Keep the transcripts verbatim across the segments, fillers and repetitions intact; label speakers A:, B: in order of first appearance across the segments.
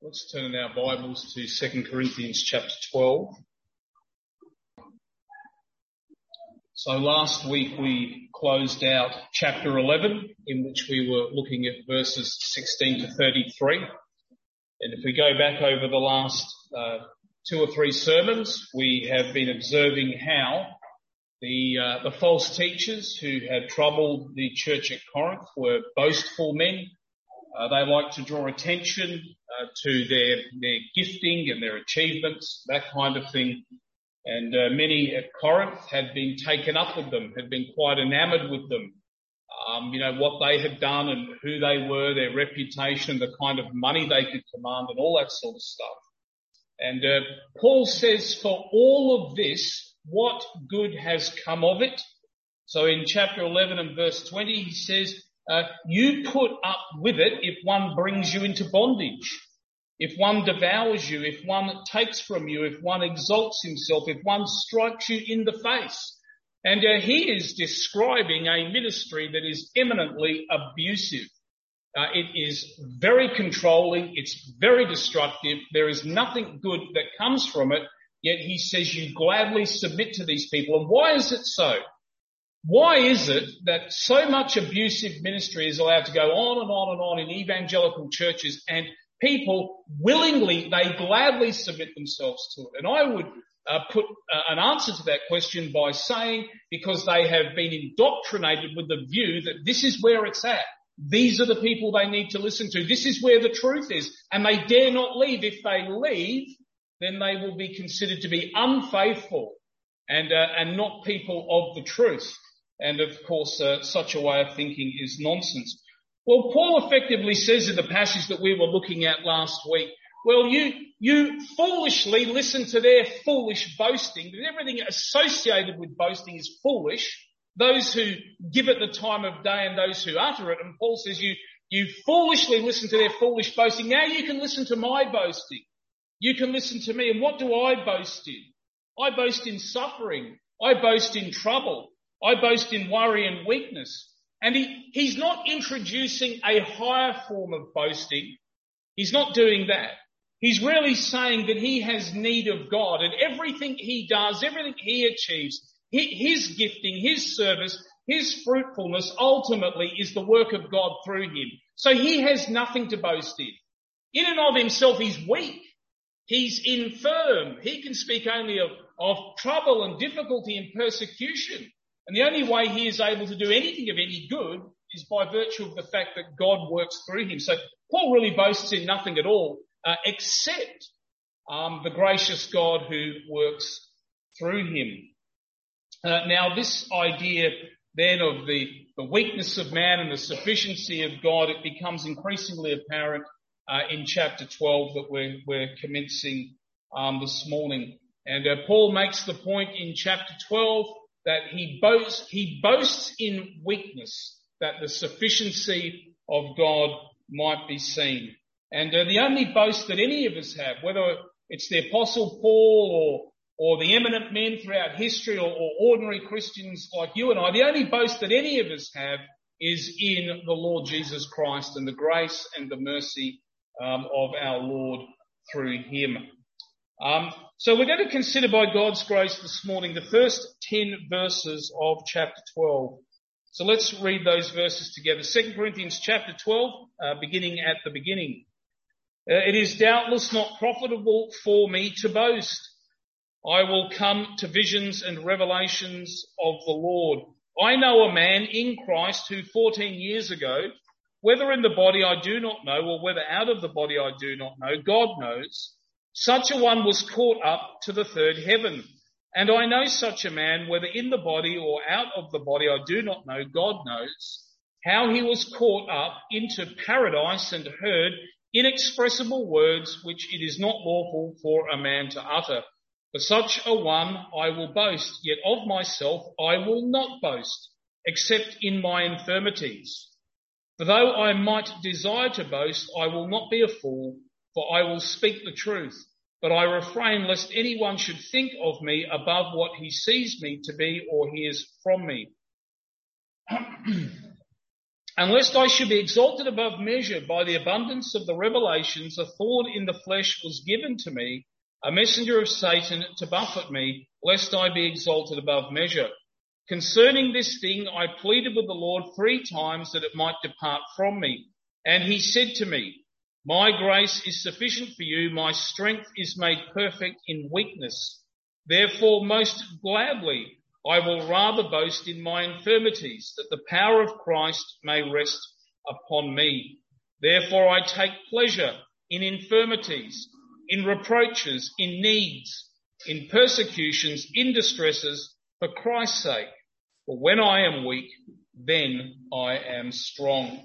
A: Let's turn in our Bibles to Second Corinthians chapter twelve. So last week we closed out chapter eleven, in which we were looking at verses sixteen to thirty-three. And if we go back over the last uh, two or three sermons, we have been observing how the uh, the false teachers who had troubled the church at Corinth were boastful men. Uh, they like to draw attention uh, to their their gifting and their achievements, that kind of thing. And uh, many at Corinth had been taken up with them, had been quite enamoured with them. Um, you know, what they had done and who they were, their reputation, the kind of money they could command and all that sort of stuff. And uh, Paul says, for all of this, what good has come of it? So in chapter eleven and verse twenty, he says, Uh, you put up with it if one brings you into bondage, if one devours you, if one takes from you, if one exalts himself, if one strikes you in the face. And uh, he is describing a ministry that is eminently abusive. Uh, it is very controlling. It's very destructive. There is nothing good that comes from it. Yet he says you gladly submit to these people. And why is it so? Why is it that so much abusive ministry is allowed to go on and on and on in evangelical churches, and people willingly, they gladly submit themselves to it? And I would uh, put uh, an answer to that question by saying because they have been indoctrinated with the view that this is where it's at. These are the people they need to listen to. This is where the truth is, and they dare not leave. If they leave, then they will be considered to be unfaithful and uh, and not people of the truth. And of course, uh, such a way of thinking is nonsense. Well, Paul effectively says in the passage that we were looking at last week, well, you, you foolishly listen to their foolish boasting, that everything associated with boasting is foolish. Those who give it the time of day and those who utter it. And Paul says you, you foolishly listen to their foolish boasting. Now you can listen to my boasting. You can listen to me. And what do I boast in? I boast in suffering. I boast in trouble. I boast in worry and weakness. And he, he's not introducing a higher form of boasting. He's not doing that. He's really saying that he has need of God, and everything he does, everything he achieves, his gifting, his service, his fruitfulness ultimately is the work of God through him. So he has nothing to boast in. In and of himself, he's weak. He's infirm. He can speak only of, of trouble and difficulty and persecution. And the only way he is able to do anything of any good is by virtue of the fact that God works through him. So Paul really boasts in nothing at all, uh, except um, the gracious God who works through him. Uh, now, this idea then of the, the weakness of man and the sufficiency of God, it becomes increasingly apparent uh, in chapter twelve that we're, we're commencing um, this morning. And uh, Paul makes the point in chapter twelve that he boasts, he boasts in weakness, that the sufficiency of God might be seen. And uh, the only boast that any of us have, whether it's the Apostle Paul or, or the eminent men throughout history or, or ordinary Christians like you and I, the only boast that any of us have is in the Lord Jesus Christ and the grace and the mercy um, of our Lord through him. Um, so we're going to consider by God's grace this morning the first ten verses of chapter twelve. So let's read those verses together. Second Corinthians chapter twelve, uh, beginning at the beginning. Uh, it is doubtless not profitable for me to boast. I will come to visions and revelations of the Lord. I know a man in Christ who fourteen years ago, whether in the body I do not know or whether out of the body I do not know, God knows, such a one was caught up to the third heaven. And I know such a man, whether in the body or out of the body, I do not know, God knows, how he was caught up into paradise and heard inexpressible words which it is not lawful for a man to utter. For such a one I will boast, yet of myself I will not boast, except in my infirmities. For though I might desire to boast, I will not be a fool, for I will speak the truth, but I refrain lest anyone should think of me above what he sees me to be or hears from me. And lest I should be exalted above measure by the abundance of the revelations, a thorn in the flesh was given to me, a messenger of Satan to buffet me, lest I be exalted above measure. Concerning this thing, I pleaded with the Lord three times that it might depart from me. And he said to me, my grace is sufficient for you. My strength is made perfect in weakness. Therefore, most gladly, I will rather boast in my infirmities, that the power of Christ may rest upon me. Therefore, I take pleasure in infirmities, in reproaches, in needs, in persecutions, in distresses, for Christ's sake. For when I am weak, then I am strong.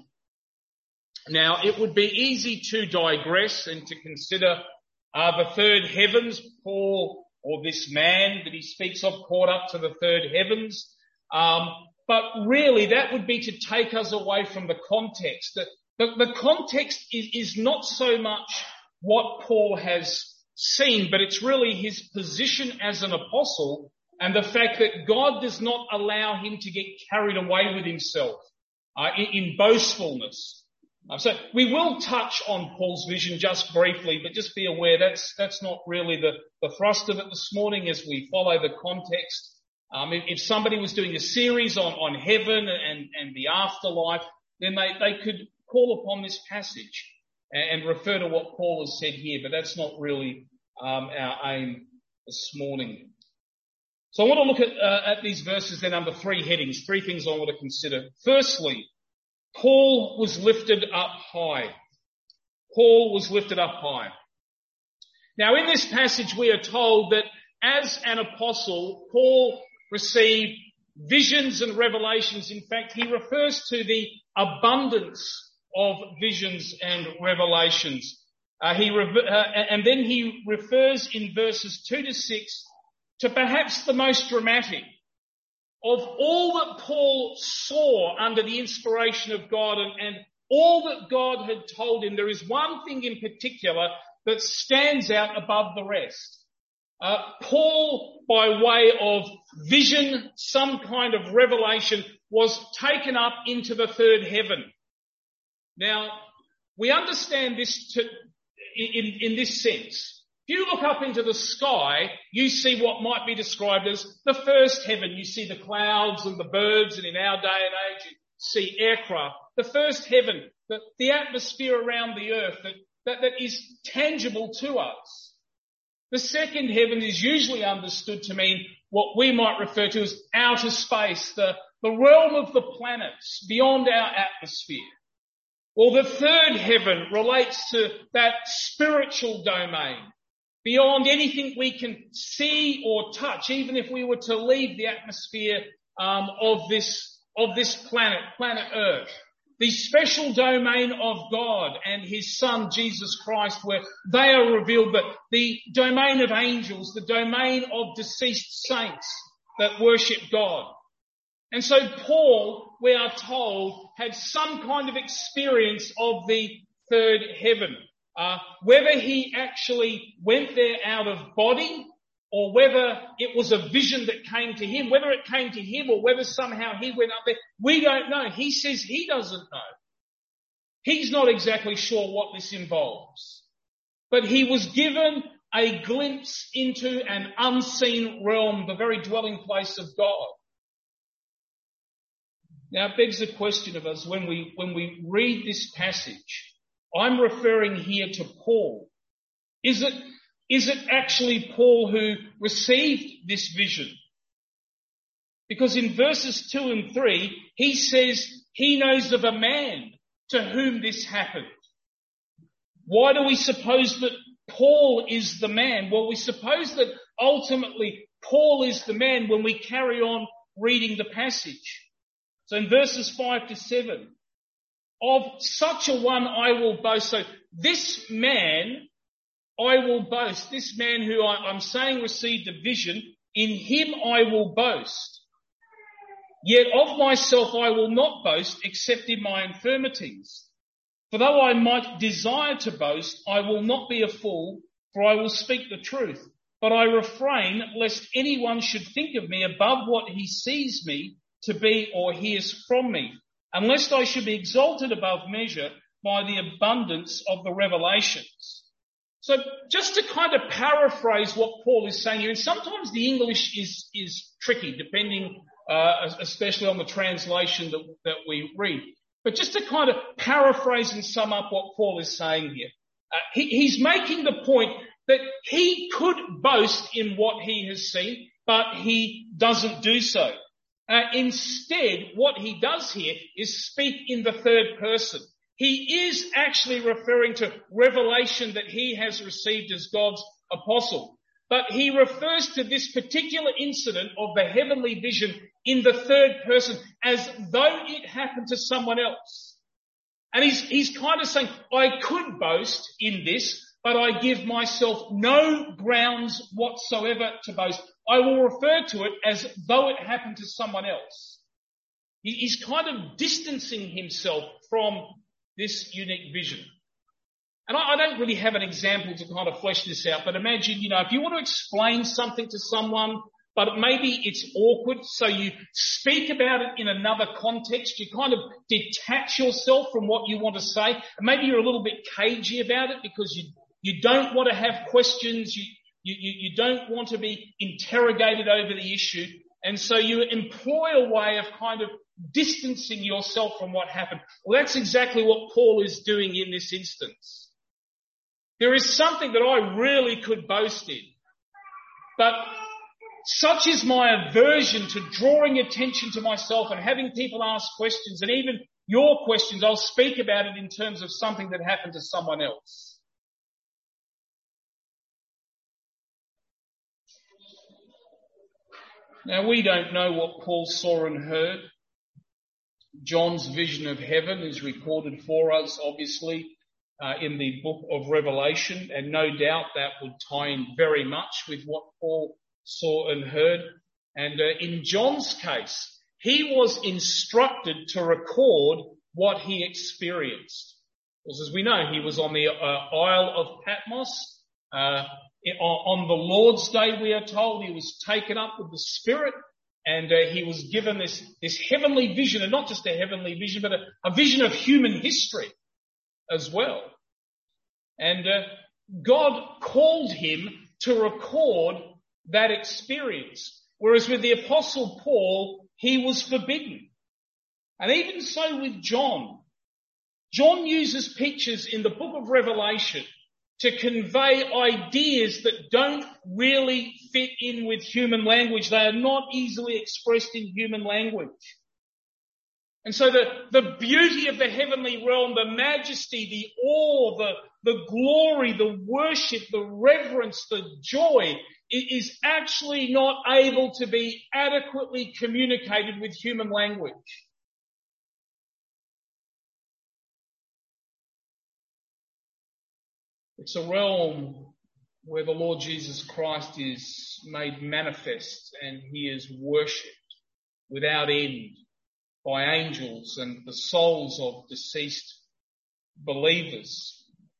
A: Now, it would be easy to digress and to consider uh, the third heavens, Paul, or this man that he speaks of caught up to the third heavens. Um, but really, that would be to take us away from the context. The, the, the context is, is not so much what Paul has seen, but it's really his position as an apostle and the fact that God does not allow him to get carried away with himself uh, in, in boastfulness. Uh, so we will touch on Paul's vision just briefly, but just be aware that's that's not really the, the thrust of it this morning as we follow the context. Um, if, if somebody was doing a series on, on heaven and, and the afterlife, then they, they could call upon this passage and, and refer to what Paul has said here, but that's not really um, our aim this morning. So I want to look at, uh, at these verses then under three headings, three things I want to consider. Firstly, Paul was lifted up high. Paul was lifted up high. Now in this passage we are told that as an apostle, Paul received visions and revelations. In fact, he refers to the abundance of visions and revelations. Uh, he re- uh, and then he refers in verses two to six to perhaps the most dramatic of all that Paul saw under the inspiration of God and, and all that God had told him. There is one thing in particular that stands out above the rest. Uh, Paul, by way of vision, some kind of revelation, was taken up into the third heaven. Now, we understand this to, in, in this sense. If you look up into the sky, you see what might be described as the first heaven. You see the clouds and the birds, and in our day and age, you see aircraft. The first heaven, the, the atmosphere around the earth that, that, that is tangible to us. The second heaven is usually understood to mean what we might refer to as outer space, the, the realm of the planets beyond our atmosphere. Well, the third heaven relates to that spiritual domain, beyond anything we can see or touch, even if we were to leave the atmosphere um, of this of this planet, planet Earth. The special domain of God and his Son, Jesus Christ, where they are revealed, but the domain of angels, the domain of deceased saints that worship God. And so Paul, we are told, had some kind of experience of the third heaven. Uh, whether he actually went there out of body or whether it was a vision that came to him, whether it came to him or whether somehow he went up there, we don't know. He says he doesn't know. He's not exactly sure what this involves. But he was given a glimpse into an unseen realm, the very dwelling place of God. Now it begs the question of us when we, when we read this passage. I'm referring here to Paul. Is it, is it actually Paul who received this vision? Because in verses two and three, he says he knows of a man to whom this happened. Why do we suppose that Paul is the man? Well, we suppose that ultimately Paul is the man when we carry on reading the passage. So in verses five to seven, of such a one I will boast. So this man I will boast. This man who I, I'm saying received a vision, in him I will boast. Yet of myself I will not boast except in my infirmities. For though I might desire to boast, I will not be a fool, for I will speak the truth. But I refrain lest anyone should think of me above what he sees me to be or hears from me. unless I should be exalted above measure by the abundance of the revelations. So just to kind of paraphrase what Paul is saying here, and sometimes the English is, is tricky, depending, uh, especially on the translation that, that we read. But just to kind of paraphrase and sum up what Paul is saying here, uh, he, he's making the point that he could boast in what he has seen, but he doesn't do so. Uh, instead, what he does here is speak in the third person. He is actually referring to revelation that he has received as God's apostle. But he refers to this particular incident of the heavenly vision in the third person as though it happened to someone else. And he's, he's kind of saying, I could boast in this, but I give myself no grounds whatsoever to boast. I will refer to it as though it happened to someone else. He, he's kind of distancing himself from this unique vision. And I, I don't really have an example to kind of flesh this out, but imagine, you know, if you want to explain something to someone, but maybe it's awkward, so you speak about it in another context, you kind of detach yourself from what you want to say, and maybe you're a little bit cagey about it because you, you don't want to have questions, you, you, you don't want to be interrogated over the issue, and so you employ a way of kind of distancing yourself from what happened. Well, that's exactly what Paul is doing in this instance. There is something that I really could boast in, but such is my aversion to drawing attention to myself and having people ask questions, and even your questions, I'll speak about it in terms of something that happened to someone else. Now, we don't know what Paul saw and heard. John's vision of heaven is recorded for us, obviously, uh, in the book of Revelation, and no doubt that would tie in very much with what Paul saw and heard. And uh, in John's case, he was instructed to record what he experienced. Because as we know, he was on the uh, Isle of Patmos. Uh, on the Lord's Day, we are told, he was taken up with the Spirit. And uh, he was given this, this heavenly vision, and not just a heavenly vision, but a, a vision of human history as well. And uh, God called him to record that experience. Whereas with the Apostle Paul, he was forbidden. And even so with John. John uses pictures in the book of Revelation to convey ideas that don't really fit in with human language. They are not easily expressed in human language. And so the, the beauty of the heavenly realm, the majesty, the awe, the, the glory, the worship, the reverence, the joy, it is actually not able to be adequately communicated with human language. It's a realm where the Lord Jesus Christ is made manifest and he is worshipped without end by angels and the souls of deceased believers.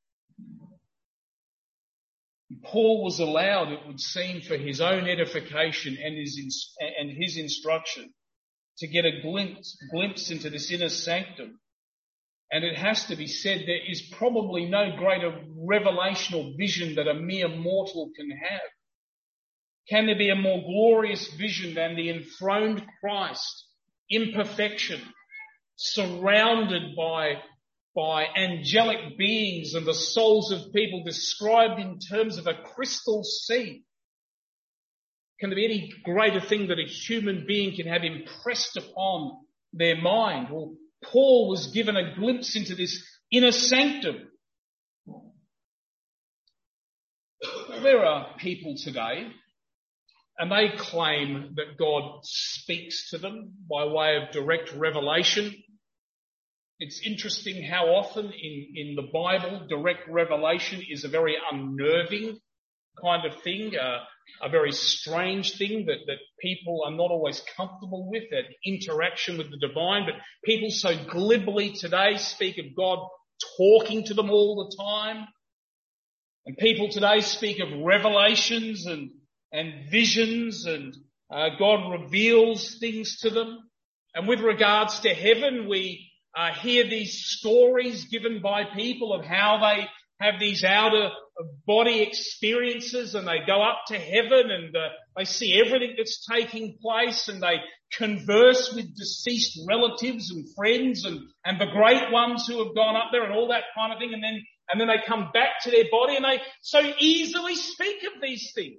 A: Paul was allowed, it would seem, for his own edification and his, and his instruction to get a glimpse, glimpse into this inner sanctum. And it has to be said, there is probably no greater revelational vision that a mere mortal can have. Can there be a more glorious vision than the enthroned Christ, imperfection, surrounded by, by angelic beings and the souls of people described in terms of a crystal sea? Can there be any greater thing that a human being can have impressed upon their mind? Well, Paul was given a glimpse into this inner sanctum. There are people today, and they claim that God speaks to them by way of direct revelation. It's interesting how often in, in the Bible, direct revelation is a very unnerving kind of thing, uh, a very strange thing that, that people are not always comfortable with, that interaction with the divine. But people so glibly today speak of God talking to them all the time. And people today speak of revelations and, and visions, and uh, God reveals things to them. And with regards to heaven, we uh, hear these stories given by people of how they have these outer body experiences and they go up to heaven and uh, they see everything that's taking place and they converse with deceased relatives and friends and, and the great ones who have gone up there and all that kind of thing. And then, and then they come back to their body and they so easily speak of these things.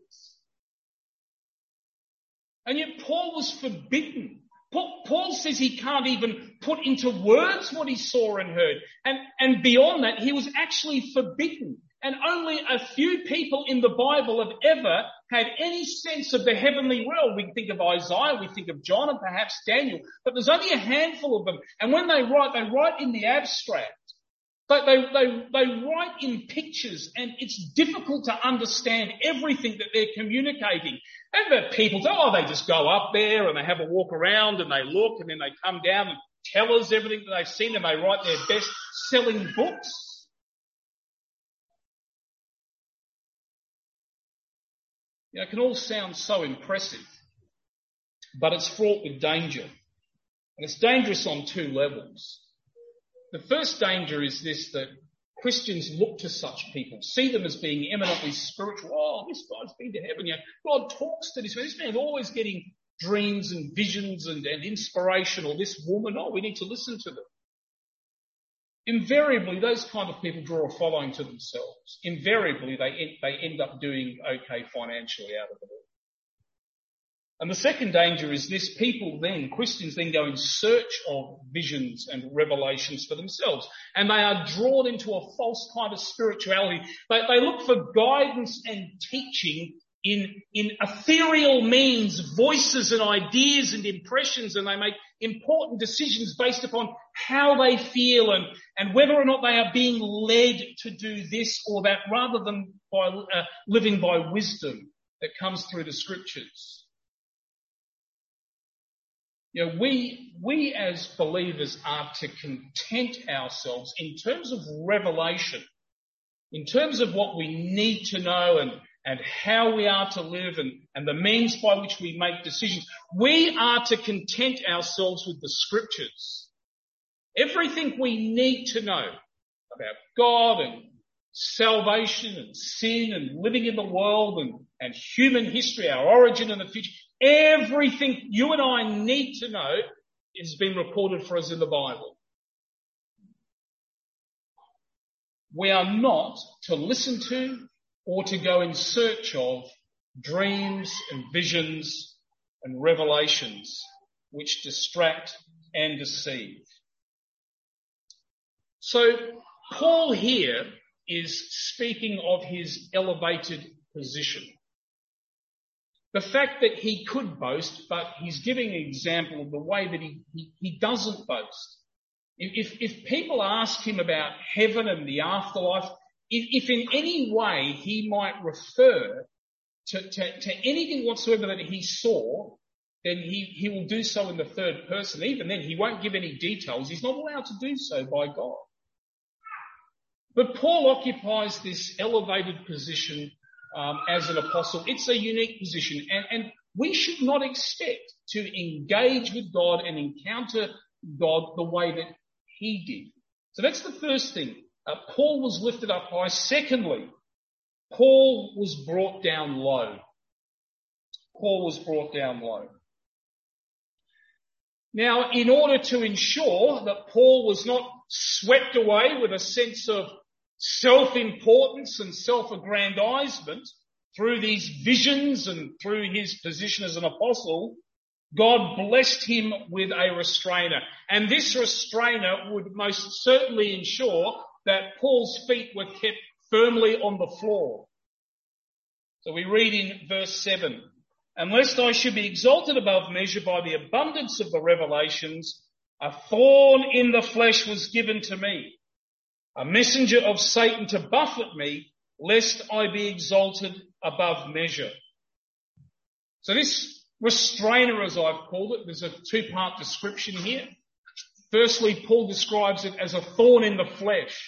A: And yet Paul was forbidden. Paul, Paul says he can't even put into words what he saw and heard. And, and beyond that, he was actually forbidden. And only a few people in the Bible have ever had any sense of the heavenly realm. We can think of Isaiah, we think of John and perhaps Daniel, but there's only a handful of them. And when they write, they write in the abstract. But they, they, they write in pictures and it's difficult to understand everything that they're communicating. And the people say, oh, they just go up there and they have a walk around and they look and then they come down and tell us everything that they've seen and they write their best selling books. You know, it can all sound so impressive, but it's fraught with danger. And it's dangerous on two levels. The first danger is this, that Christians look to such people, see them as being eminently spiritual. Oh, this guy's been to heaven. Yeah, God talks to this man. This man's always getting dreams and visions and, and inspiration, or this woman. Oh, we need to listen to them. Invariably, those kind of people draw a following to themselves. Invariably, they, they end up doing okay financially out of it all. And the second danger is this: people then, Christians then go in search of visions and revelations for themselves. And they are drawn into a false kind of spirituality. They, they look for guidance and teaching in, in ethereal means, voices and ideas and impressions, and they make important decisions based upon how they feel and, and whether or not they are being led to do this or that, rather than by uh, living by wisdom that comes through the scriptures. You know, we, we as believers are to content ourselves in terms of revelation, in terms of what we need to know and, and how we are to live and, and the means by which we make decisions. We are to content ourselves with the scriptures. Everything we need to know about God and salvation and sin and living in the world and, and human history, our origin and the future, everything you and I need to know has been recorded for us in the Bible. We are not to listen to or to go in search of dreams and visions and revelations which distract and deceive. So Paul here is speaking of his elevated position. The fact that he could boast, but he's giving an example of the way that he, he, he doesn't boast. If, if people ask him about heaven and the afterlife, if, if in any way he might refer to, to, to anything whatsoever that he saw, then he, he will do so in the third person. Even then, he won't give any details. He's not allowed to do so by God. But Paul occupies this elevated position Um, as an apostle. It's a unique position, and, and we should not expect to engage with God and encounter God the way that he did. So that's the first thing. Uh, Paul was lifted up high. Secondly, Paul was brought down low. Paul was brought down low. Now, in order to ensure that Paul was not swept away with a sense of self-importance and self-aggrandizement through these visions and through his position as an apostle, God blessed him with a restrainer. And this restrainer would most certainly ensure that Paul's feet were kept firmly on the floor. So we read in verse seven, "And lest I should be exalted above measure by the abundance of the revelations, a thorn in the flesh was given to me, a messenger of Satan to buffet me, lest I be exalted above measure." So this restrainer, as I've called it, there's a two-part description here. Firstly, Paul describes it as a thorn in the flesh.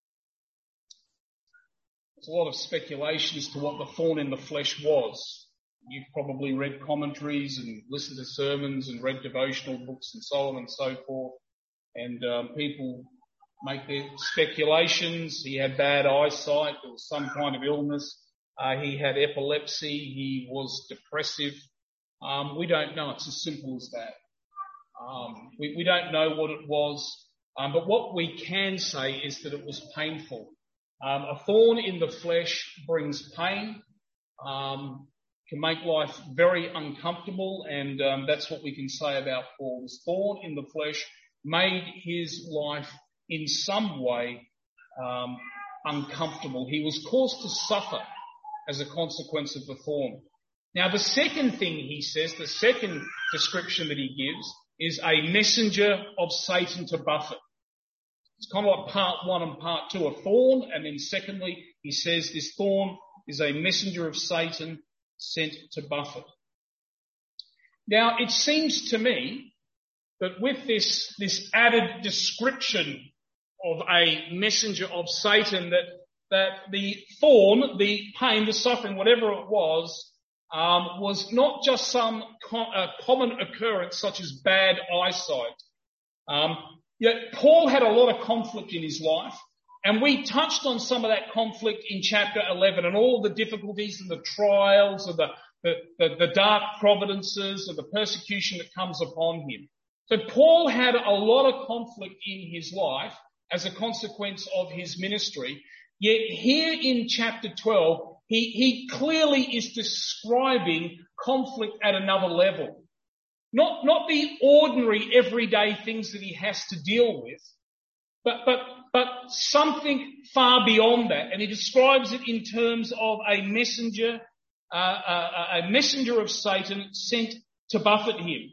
A: There's a lot of speculation as to what the thorn in the flesh was. You've probably read commentaries and listened to sermons and read devotional books and so on and so forth. And um, people make their speculations. He had bad eyesight. There was some kind of illness. Uh, he had epilepsy. He was depressive. Um, we don't know. It's as simple as that. Um, we, we don't know what it was. Um, but what we can say is that it was painful. Um, a thorn in the flesh brings pain, um, can make life very uncomfortable, and um, that's what we can say about Paul. This thorn in the flesh made his life in some way um, uncomfortable. He was caused to suffer as a consequence of the thorn. Now, the second thing he says, the second description that he gives, is a messenger of Satan to buffet. It's kind of like part one and part two, a thorn, and then secondly, he says this thorn is a messenger of Satan sent to buffet. Now, it seems to me that with this, this added description of a messenger of Satan, that, that the thorn, the pain, the suffering, whatever it was, um, was not just some com- uh, common occurrence such as bad eyesight. Um, Yet Paul had a lot of conflict in his life, and we touched on some of that conflict in chapter eleven and all the difficulties and the trials and the, the, the, the dark providences and the persecution that comes upon him. So Paul had a lot of conflict in his life as a consequence of his ministry, yet here in chapter twelve, he, he clearly is describing conflict at another level. Not, not the ordinary everyday things that he has to deal with, but, but, but something far beyond that. And he describes it in terms of a messenger, uh, a, a messenger of Satan sent to buffet him.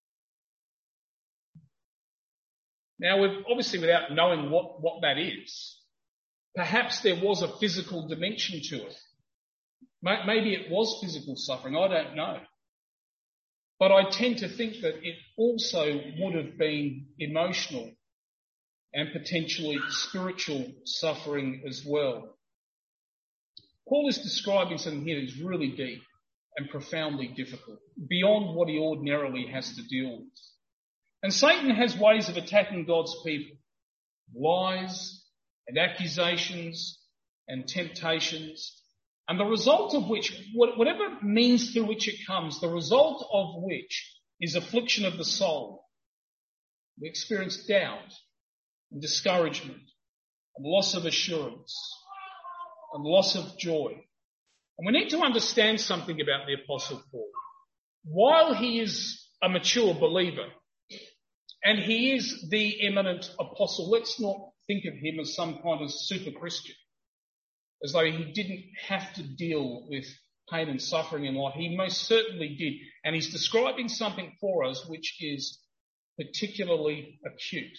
A: Now, we've, obviously without knowing what, what that is, perhaps there was a physical dimension to it. Maybe it was physical suffering, I don't know. But I tend to think that it also would have been emotional and potentially spiritual suffering as well. Paul is describing something here that is really deep and profoundly difficult, beyond what he ordinarily has to deal with. And Satan has ways of attacking God's people, lies and accusations and temptations, and the result of which, whatever means through which it comes, the result of which is affliction of the soul. We experience doubt and discouragement and loss of assurance and loss of joy. And we need to understand something about the Apostle Paul. While he is a mature believer and he is the eminent apostle, let's not think of him as some kind of super Christian, as though he didn't have to deal with pain and suffering in life. He most certainly did. And he's describing something for us which is particularly acute.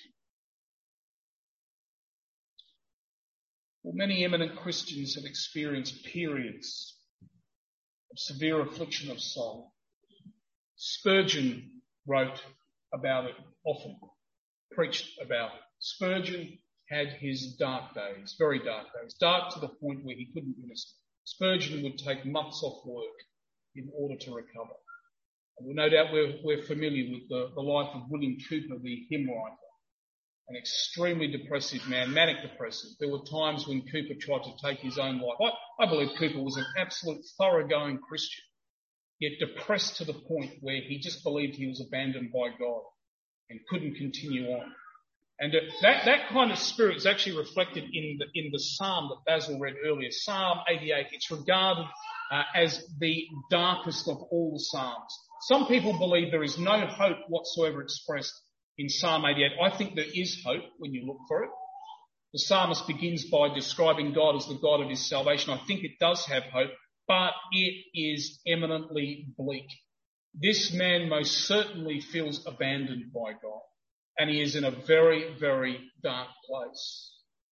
A: Well, many eminent Christians have experienced periods of severe affliction of soul. Spurgeon wrote about it often, preached about it. Spurgeon had his dark days, very dark days, dark to the point where he couldn't minister. Spurgeon would take months off work in order to recover. And no doubt we're, we're familiar with the, the life of William Cowper, the hymn writer, an extremely depressive man, manic depressive. There were times when Cowper tried to take his own life. I, I believe Cowper was an absolute thoroughgoing Christian, yet depressed to the point where he just believed he was abandoned by God and couldn't continue on. And that, that kind of spirit is actually reflected in the, in the psalm that Basil read earlier, Psalm eighty-eight. It's regarded uh, as the darkest of all the psalms. Some people believe there is no hope whatsoever expressed in Psalm eighty-eight. I think there is hope when you look for it. The psalmist begins by describing God as the God of his salvation. I think it does have hope, but it is eminently bleak. This man most certainly feels abandoned by God. And he is in a very, very dark place.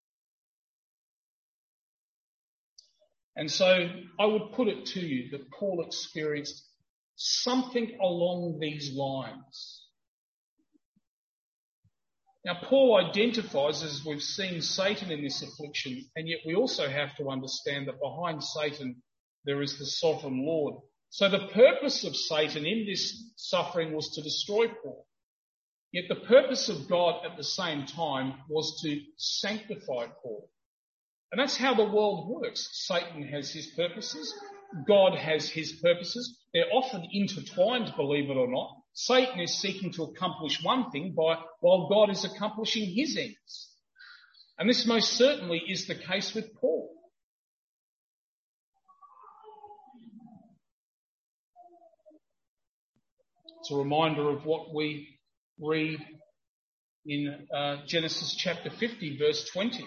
A: And so I would put it to you that Paul experienced something along these lines. Now, Paul identifies, as we've seen, Satan in this affliction, and yet we also have to understand that behind Satan there is the sovereign Lord. So the purpose of Satan in this suffering was to destroy Paul. Yet the purpose of God at the same time was to sanctify Paul. And that's how the world works. Satan has his purposes. God has his purposes. They're often intertwined, believe it or not. Satan is seeking to accomplish one thing by, while God is accomplishing his ends. And this most certainly is the case with Paul. It's a reminder of what we read in uh, Genesis chapter fifty, verse twenty.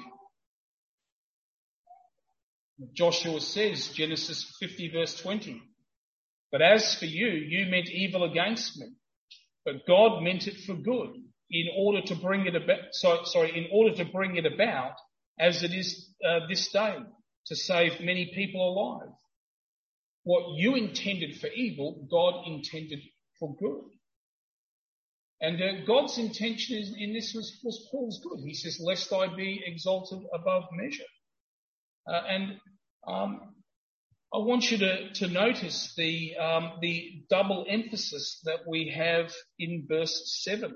A: Joshua says, Genesis fifty, verse twenty, "But as for you, you meant evil against me, but God meant it for good, in order to bring it about, so, sorry, in order to bring it about as it is uh, this day, to save many people alive. What you intended for evil, God intended for good." And uh, God's intention is, in this was, was Paul's good. He says, "Lest I be exalted above measure." Uh, and um, I want you to, to notice the um, the double emphasis that we have in verse seven.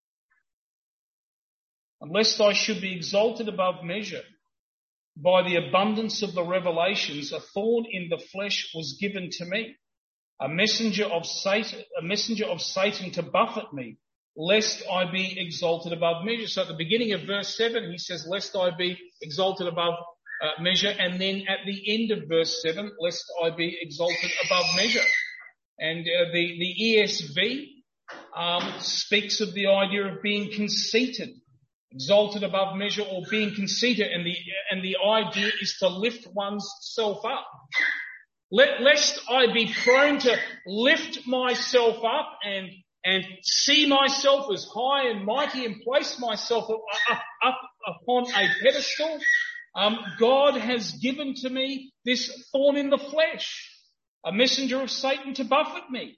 A: "Lest I should be exalted above measure, by the abundance of the revelations, a thorn in the flesh was given to me, a messenger of Satan, a messenger of Satan to buffet me, lest I be exalted above measure." So at the beginning of verse seven, he says, "Lest I be exalted above uh, measure." And then at the end of verse seven, "Lest I be exalted above measure." And uh, the, the E S V um, speaks of the idea of being conceited, exalted above measure, or being conceited. And the, and the idea is to lift one's self up. Let, lest I be prone to lift myself up and and see myself as high and mighty and place myself up, up, up upon a pedestal. Um, God has given to me this thorn in the flesh, a messenger of Satan to buffet me.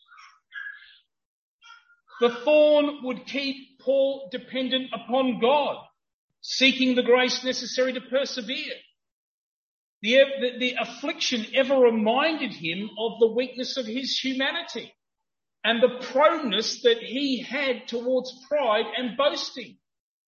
A: The thorn would keep Paul dependent upon God, seeking the grace necessary to persevere. The, the, the affliction ever reminded him of the weakness of his humanity and the proneness that he had towards pride and boasting.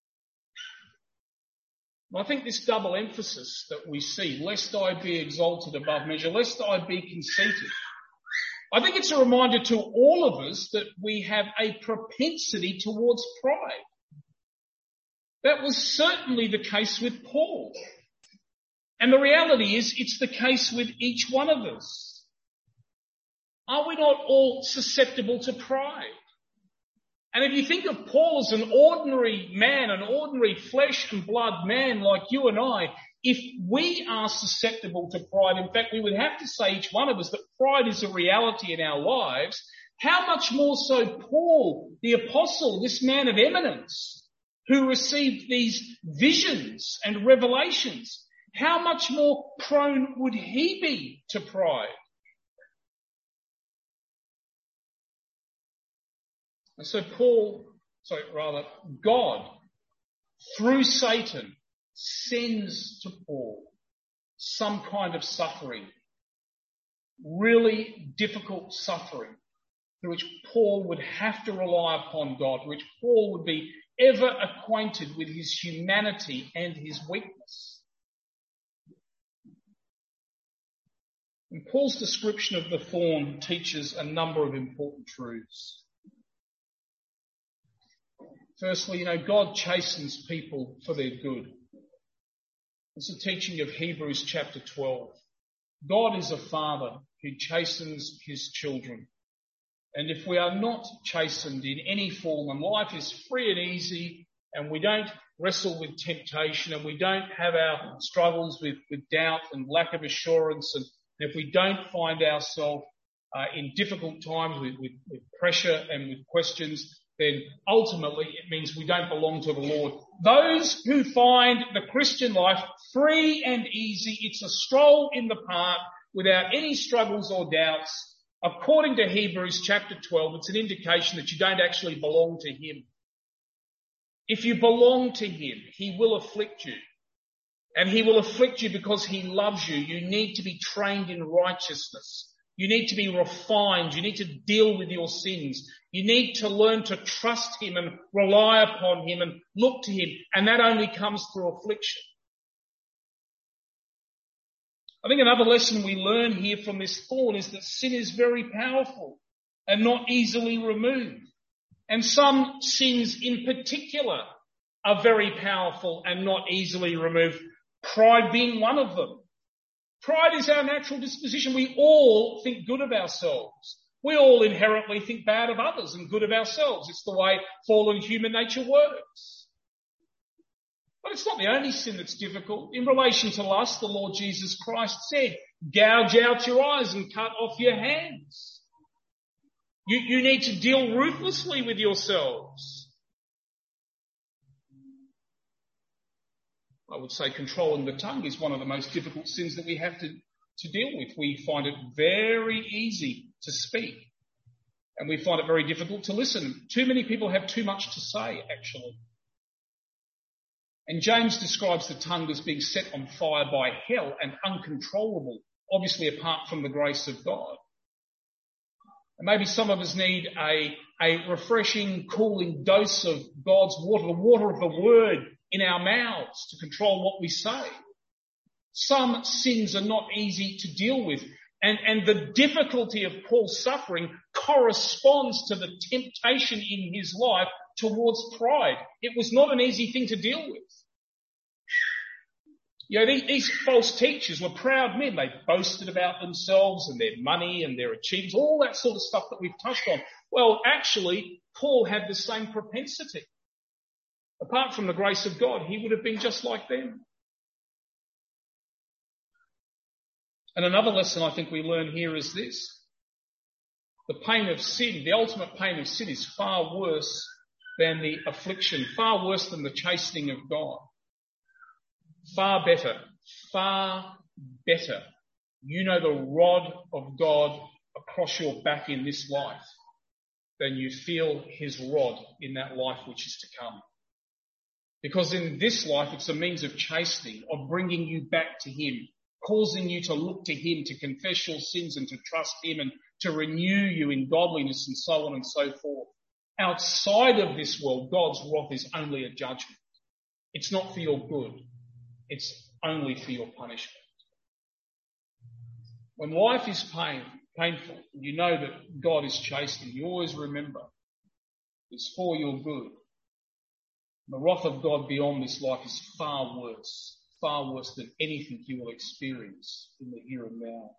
A: I think this double emphasis that we see, "Lest I be exalted above measure, lest I be conceited," I think it's a reminder to all of us that we have a propensity towards pride. That was certainly the case with Paul. And the reality is, it's the case with each one of us. Are we not all susceptible to pride? And if you think of Paul as an ordinary man, an ordinary flesh and blood man like you and I, if we are susceptible to pride, in fact, we would have to say, each one of us, that pride is a reality in our lives. How much more so Paul, the apostle, this man of eminence, who received these visions and revelations, how much more prone would he be to pride? And so Paul, sorry, rather, God, through Satan, sends to Paul some kind of suffering, really difficult suffering, through which Paul would have to rely upon God, through which Paul would be ever acquainted with his humanity and his weakness. And Paul's description of the thorn teaches a number of important truths. Firstly, you know, God chastens people for their good. It's the teaching of Hebrews chapter twelve. God is a father who chastens his children. And if we are not chastened in any form, and life is free and easy, and we don't wrestle with temptation, and we don't have our struggles with, with doubt and lack of assurance, and if we don't find ourselves uh, in difficult times with, with, with pressure and with questions, then ultimately it means we don't belong to the Lord. Those who find the Christian life free and easy, it's a stroll in the park without any struggles or doubts, according to Hebrews chapter twelve, it's an indication that you don't actually belong to him. If you belong to him, he will afflict you. And he will afflict you because he loves you. You need to be trained in righteousness. You need to be refined. You need to deal with your sins. You need to learn to trust him and rely upon him and look to him. And that only comes through affliction. I think another lesson we learn here from this thorn is that sin is very powerful and not easily removed. And some sins in particular are very powerful and not easily removed. Pride being one of them. Pride is our natural disposition. We all think good of ourselves. We all inherently think bad of others and good of ourselves. It's the way fallen human nature works. But it's not the only sin that's difficult. In relation to lust, the Lord Jesus Christ said, gouge out your eyes and cut off your hands. You, you need to deal ruthlessly with yourselves. I would say controlling the tongue is one of the most difficult sins that we have to, to deal with. We find it very easy to speak, and we find it very difficult to listen. Too many people have too much to say, actually. And James describes the tongue as being set on fire by hell and uncontrollable, obviously apart from the grace of God. And maybe some of us need a, a refreshing, cooling dose of God's water, the water of the word in our mouths to control what we say. Some sins are not easy to deal with. And, and the difficulty of Paul's suffering corresponds to the temptation in his life towards pride. It was not an easy thing to deal with. You know, these, these false teachers were proud men. They boasted about themselves and their money and their achievements, all that sort of stuff that we've touched on. Well, actually, Paul had the same propensity. Apart from the grace of God, he would have been just like them. And another lesson I think we learn here is this. The pain of sin, the ultimate pain of sin is far worse than the affliction, far worse than the chastening of God. Far better, far better. You know the rod of God across your back in this life than you feel his rod in that life which is to come. Because in this life, it's a means of chastening, of bringing you back to him, causing you to look to him, to confess your sins and to trust him and to renew you in godliness and so on and so forth. Outside of this world, God's wrath is only a judgment. It's not for your good. It's only for your punishment. When life is pain, painful, you know that God is chastening, you always remember it's for your good. The wrath of God beyond this life is far worse, far worse than anything you will experience in the here and now.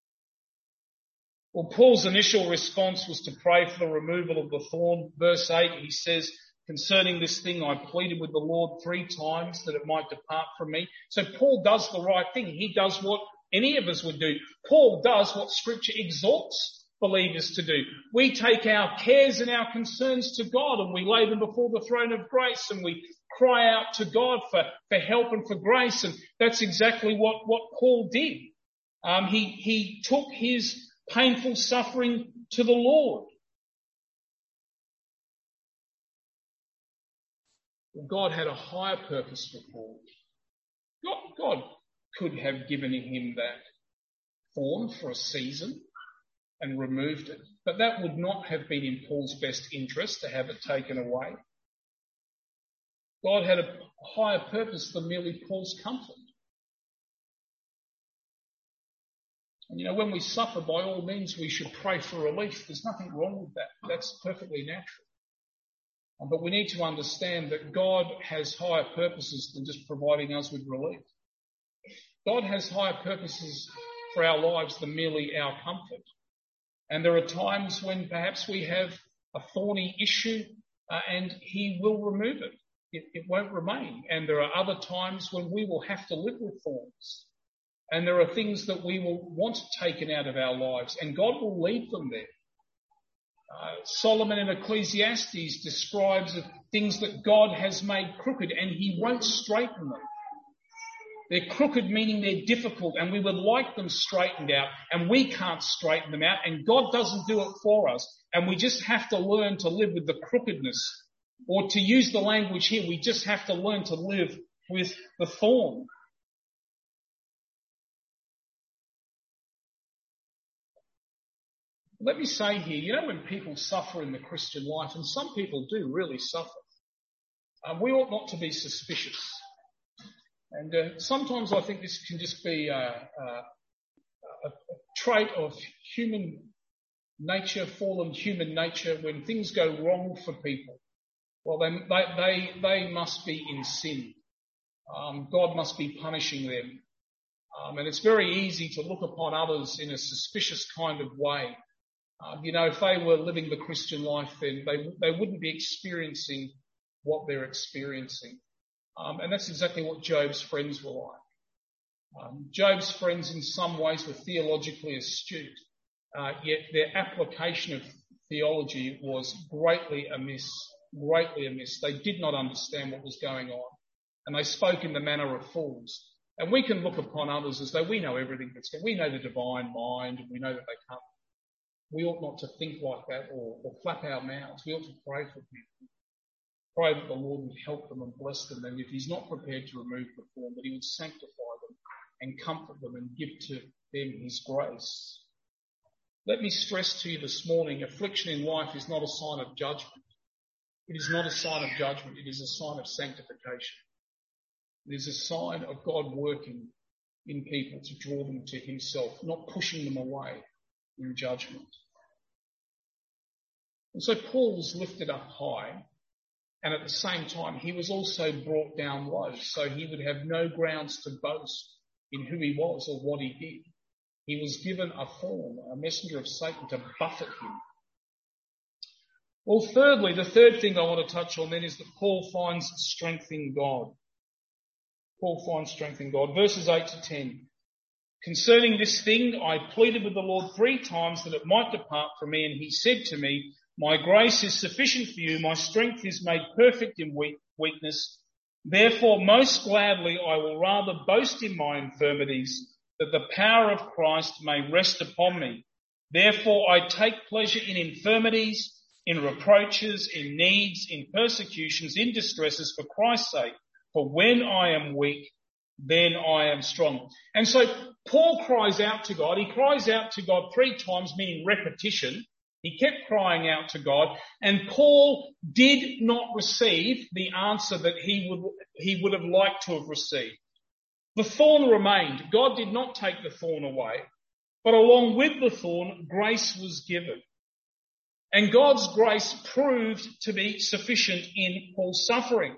A: Well, Paul's initial response was to pray for the removal of the thorn. Verse eight, he says, concerning this thing, I pleaded with the Lord three times that it might depart from me. So Paul does the right thing. He does what any of us would do. Paul does what Scripture exhorts believers to do. We take our cares and our concerns to God and we lay them before the throne of grace and we cry out to God for, for help and for grace. And that's exactly what, what Paul did. Um, he, he took his painful suffering to the Lord. God had a higher purpose for Paul. God, God could have given him that thorn for a season and removed it, but that would not have been in Paul's best interest to have it taken away. God had a higher purpose than merely Paul's comfort. And you know, when we suffer, by all means, we should pray for relief. There's nothing wrong with that. That's perfectly natural. But we need to understand that God has higher purposes than just providing us with relief. God has higher purposes for our lives than merely our comfort. And there are times when perhaps we have a thorny issue uh, and he will remove it. it. It won't remain. And there are other times when we will have to live with thorns. And there are things that we will want taken out of our lives and God will leave them there. Uh, Solomon in Ecclesiastes describes the things that God has made crooked and he won't straighten them. They're crooked, meaning they're difficult, and we would like them straightened out, and we can't straighten them out, and God doesn't do it for us, and we just have to learn to live with the crookedness. Or to use the language here, we just have to learn to live with the thorn. Let me say here, you know, when people suffer in the Christian life, and some people do really suffer, um, we ought not to be suspicious. And uh, sometimes I think this can just be a, a, a trait of human nature, fallen human nature. When things go wrong for people, well, they they they, they must be in sin. Um, God must be punishing them. Um, and it's very easy to look upon others in a suspicious kind of way. Um, you know, if they were living the Christian life, then they they wouldn't be experiencing what they're experiencing. Um, and that's exactly what Job's friends were like. Um, Job's friends in some ways were theologically astute, uh, yet their application of theology was greatly amiss, greatly amiss. They did not understand what was going on, and they spoke in the manner of fools. And we can look upon others as though we know everything that's going on. We know the divine mind, and we know that they can't. We ought not to think like that or, or flap our mouths. We ought to pray for people. Pray that the Lord would help them and bless them, and if he's not prepared to remove the thorn, that he would sanctify them and comfort them and give to them his grace. Let me stress to you this morning, affliction in life is not a sign of judgment. It is not a sign of judgment. It is a sign of sanctification. It is a sign of God working in people to draw them to himself, not pushing them away in judgment. And so Paul was lifted up high, and at the same time he was also brought down low, so he would have no grounds to boast in who he was or what he did. He was given a thorn, a messenger of Satan, to buffet him. Well, thirdly, the third thing I want to touch on then is that Paul finds strength in God. Paul finds strength in God. Verses eight to ten. Concerning this thing, I pleaded with the Lord three times that it might depart from me, and he said to me, my grace is sufficient for you. My strength is made perfect in weak, weakness. Therefore, most gladly, I will rather boast in my infirmities, that the power of Christ may rest upon me. Therefore, I take pleasure in infirmities, in reproaches, in needs, in persecutions, in distresses for Christ's sake. For when I am weak, then I am strong. And so Paul cries out to God. He cries out to God three times, meaning repetition. He kept crying out to God, and Paul did not receive the answer that he would, he would have liked to have received. The thorn remained. God did not take the thorn away, but along with the thorn, grace was given. And God's grace proved to be sufficient in Paul's suffering.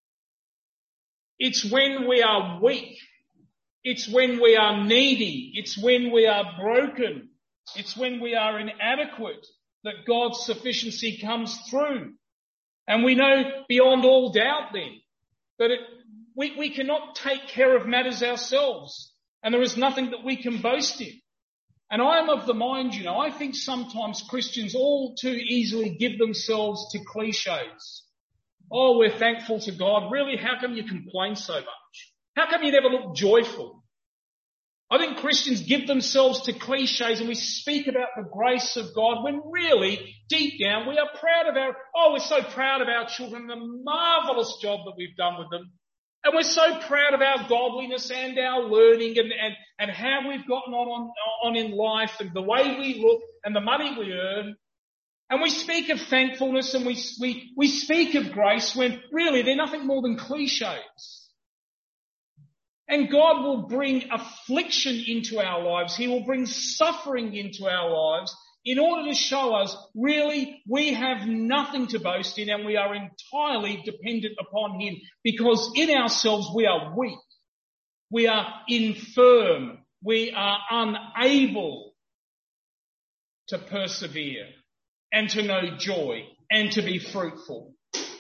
A: It's when we are weak. It's when we are needy. It's when we are broken. It's when we are inadequate that God's sufficiency comes through. And we know beyond all doubt then that it, we, we cannot take care of matters ourselves, and there is nothing that we can boast in. And I am of the mind, you know, I think sometimes Christians all too easily give themselves to cliches. Oh, we're thankful to God. Really, how come you complain so much? How come you never look joyful? I think Christians give themselves to cliches, and we speak about the grace of God when really, deep down, we are proud of our, oh, we're so proud of our children, the marvellous job that we've done with them. And we're so proud of our godliness and our learning and, and, and how we've gotten on, on, on in life and the way we look and the money we earn. And we speak of thankfulness and we, we, we speak of grace when really they're nothing more than cliches. And God will bring affliction into our lives. He will bring suffering into our lives in order to show us really we have nothing to boast in and we are entirely dependent upon him, because in ourselves we are weak. We are infirm. We are unable to persevere and to know joy and to be fruitful.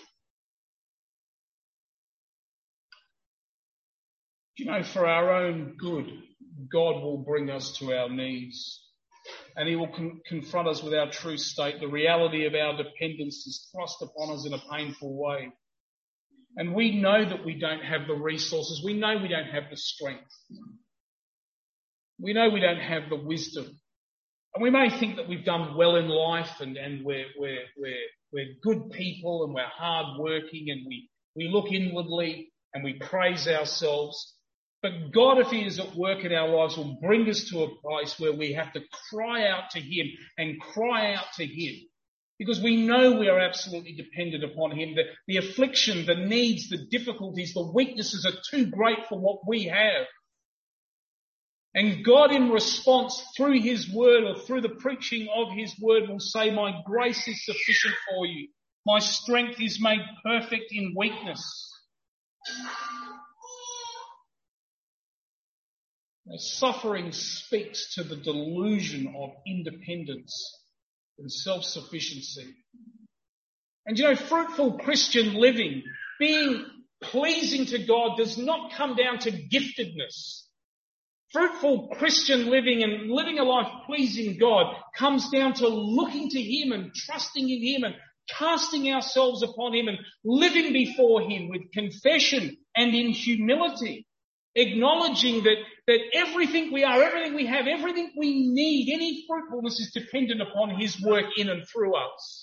A: You know, for our own good, God will bring us to our knees, and he will con- confront us with our true state. The reality of our dependence is thrust upon us in a painful way. And we know that we don't have the resources. We know we don't have the strength. We know we don't have the wisdom. And we may think that we've done well in life and, and we're, we're, we're, we're good people and we're hard working, and we, we look inwardly and we praise ourselves. But God, if he is at work in our lives, will bring us to a place where we have to cry out to him and cry out to him. Because we know we are absolutely dependent upon him. The, the affliction, the needs, the difficulties, the weaknesses are too great for what we have. And God, in response, through his word or through the preaching of his word, will say, my grace is sufficient for you. My strength is made perfect in weakness. Now, suffering speaks to the delusion of independence and self-sufficiency. And you know, fruitful Christian living, being pleasing to God, does not come down to giftedness. Fruitful Christian living and living a life pleasing God comes down to looking to him and trusting in him and casting ourselves upon him and living before him with confession and in humility, acknowledging that, that everything we are, everything we have, everything we need, any fruitfulness is dependent upon his work in and through us.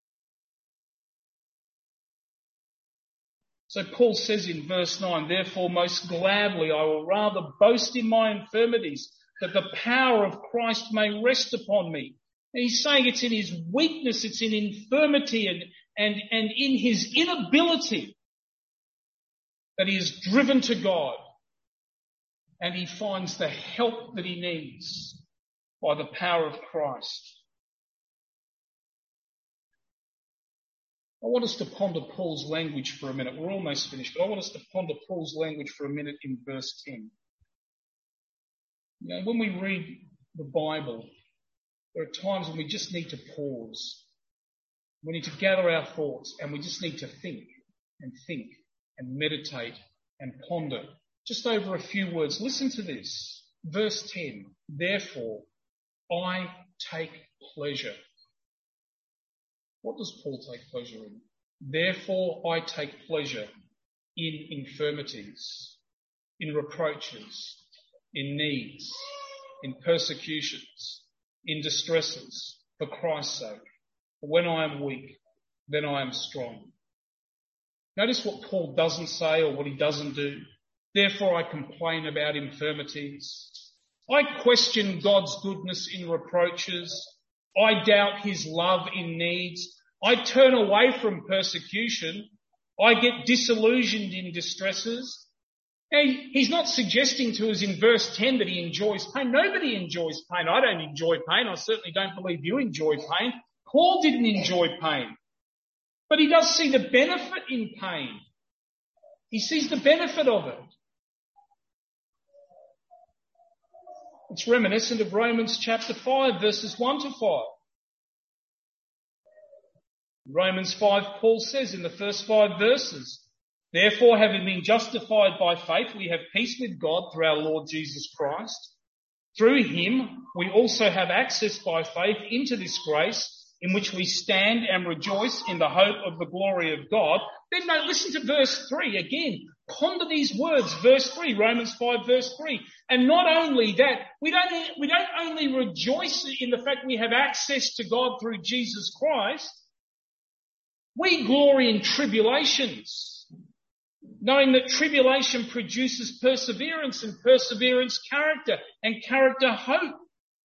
A: So Paul says in verse nine, therefore most gladly I will rather boast in my infirmities, that the power of Christ may rest upon me. And he's saying it's in his weakness, it's in infirmity and, and, and in his inability that he is driven to God and he finds the help that he needs by the power of Christ. I want us to ponder Paul's language for a minute. We're almost finished, but I want us to ponder Paul's language for a minute in verse ten. You know, when we read the Bible, there are times when we just need to pause. We need to gather our thoughts and we just need to think and think and meditate and ponder. Just over a few words. Listen to this. Verse ten. Therefore, I take pleasure. What does Paul take pleasure in? Therefore, I take pleasure in infirmities, in reproaches, in needs, in persecutions, in distresses, for Christ's sake. For when I am weak, then I am strong. Notice what Paul doesn't say or what he doesn't do. Therefore, I complain about infirmities. I question God's goodness in reproaches. I doubt his love in needs. I turn away from persecution. I get disillusioned in distresses. Now, he's not suggesting to us in verse ten that he enjoys pain. Nobody enjoys pain. I don't enjoy pain. I certainly don't believe you enjoy pain. Paul didn't enjoy pain. But he does see the benefit in pain. He sees the benefit of it. It's reminiscent of Romans chapter five, verses one to five. Romans five, Paul says in the first five verses, therefore, having been justified by faith, we have peace with God through our Lord Jesus Christ. Through him, we also have access by faith into this grace in which we stand and rejoice in the hope of the glory of God. Then no, listen to verse three again. Ponder these words, verse three, Romans five, verse three. And not only that, we don't, we don't only rejoice in the fact we have access to God through Jesus Christ, we glory in tribulations, knowing that tribulation produces perseverance and perseverance character and character hope.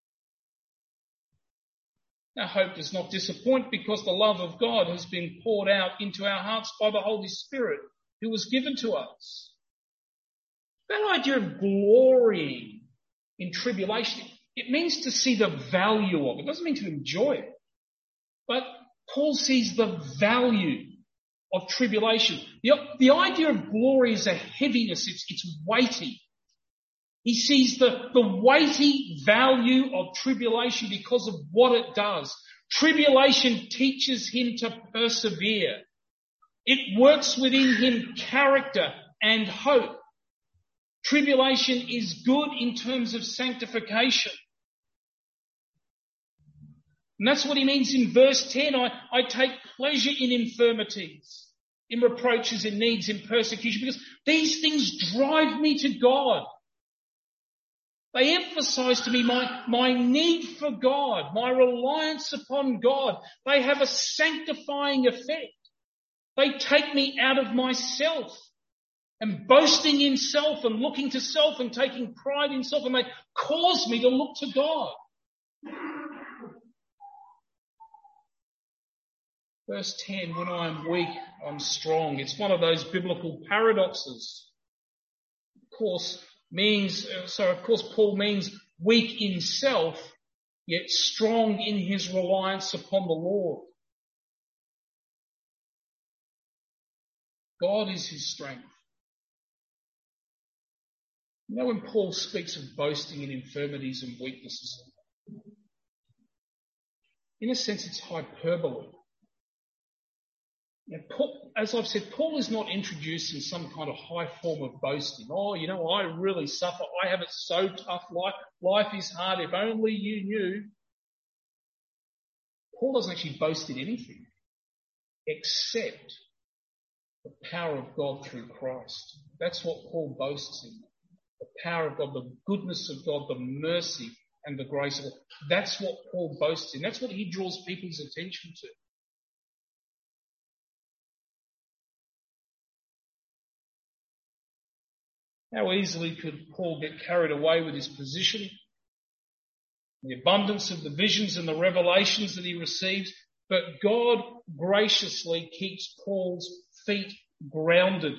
A: Now, hope does not disappoint because the love of God has been poured out into our hearts by the Holy Spirit who was given to us. That idea of glorying in tribulation, it means to see the value of it. It doesn't mean to enjoy it. But Paul sees the value of tribulation. The, the idea of glory is a heaviness. It's, it's weighty. He sees the, the weighty value of tribulation because of what it does. Tribulation teaches him to persevere. It works within him character and hope. Tribulation is good in terms of sanctification. And that's what he means in verse ten. I, I take pleasure in infirmities, in reproaches, in needs, in persecution, because these things drive me to God. They emphasize to me my, my need for God, my reliance upon God. They have a sanctifying effect. They take me out of myself. and boasting in self and looking to self and taking pride in self, and they cause me to look to God. Verse ten, when I am weak, I'm strong. It's one of those biblical paradoxes. Of course, means, so of course Paul means weak in self, yet strong in his reliance upon the Lord. God is his strength. You know, when Paul speaks of boasting in infirmities and weaknesses, in a sense it's hyperbole. Now, Paul, as I've said, Paul is not introducing some kind of high form of boasting. Oh, you know, I really suffer. I have it so tough. Life, life is hard. If only you knew. Paul doesn't actually boast in anything except the power of God through Christ. That's what Paul boasts in. The power of God, the goodness of God, the mercy and the grace of God. That's what Paul boasts in. That's what he draws people's attention to. How easily could Paul get carried away with his position, the abundance of the visions and the revelations that he receives, but God graciously keeps Paul's feet grounded.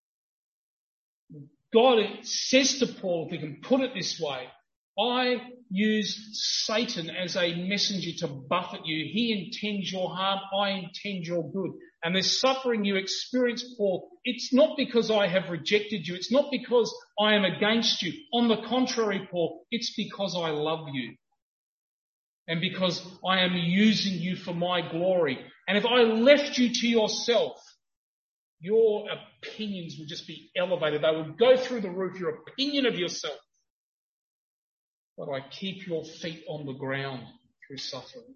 A: God says to Paul, if we can put it this way, I use Satan as a messenger to buffet you. He intends your harm. I intend your good. And this suffering you experience, Paul, it's not because I have rejected you. It's not because I am against you. On the contrary, Paul, it's because I love you. And because I am using you for my glory. And if I left you to yourself, your opinions would just be elevated. They would go through the roof, your opinion of yourself. But I keep your feet on the ground through suffering.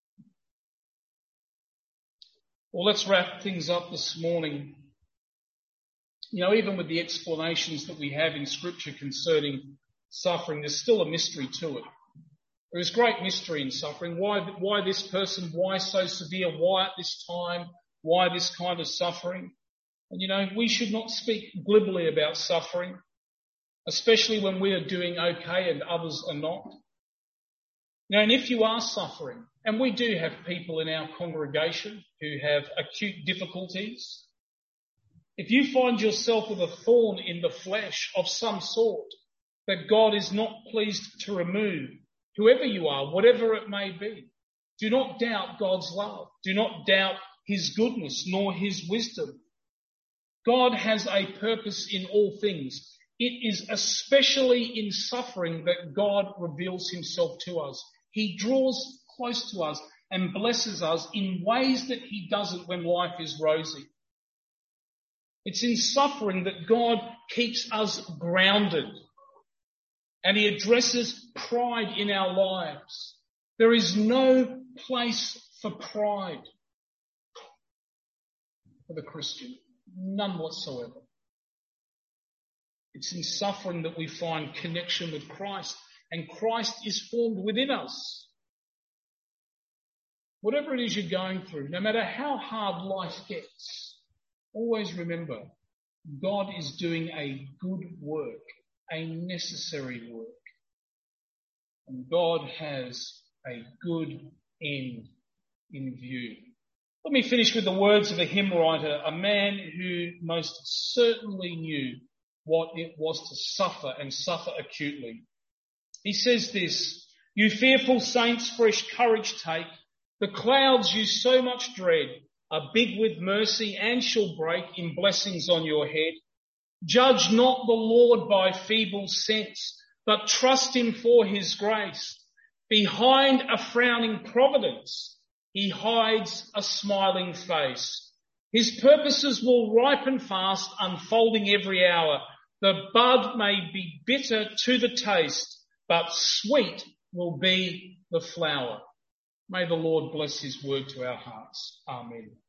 A: Well, let's wrap things up this morning. You know, even with the explanations that we have in Scripture concerning suffering, there's still a mystery to it. There is great mystery in suffering. Why, why this person? Why so severe? Why at this time? Why this kind of suffering? And you know, we should not speak glibly about suffering, especially when we are doing okay and others are not. You know, and if you are suffering, and we do have people in our congregation who have acute difficulties, if you find yourself with a thorn in the flesh of some sort that God is not pleased to remove, whoever you are, whatever it may be, do not doubt God's love. Do not doubt his goodness nor his wisdom. God has a purpose in all things. It is especially in suffering that God reveals himself to us. He draws close to us and blesses us in ways that he doesn't when life is rosy. It's in suffering that God keeps us grounded and he addresses pride in our lives. There is no place for pride for the Christian. None whatsoever. It's in suffering that we find connection with Christ, and Christ is formed within us. Whatever it is you're going through, no matter how hard life gets, always remember, God is doing a good work, a necessary work. And God has a good end in view. Let me finish with the words of a hymn writer, a man who most certainly knew what it was to suffer and suffer acutely. He says this, "You fearful saints, fresh courage take. The clouds you so much dread are big with mercy and shall break in blessings on your head. Judge not the Lord by feeble sense, but trust him for his grace. Behind a frowning providence, he hides a smiling face. His purposes will ripen fast, unfolding every hour. The bud may be bitter to the taste, but sweet will be the flower." May the Lord bless his word to our hearts. Amen.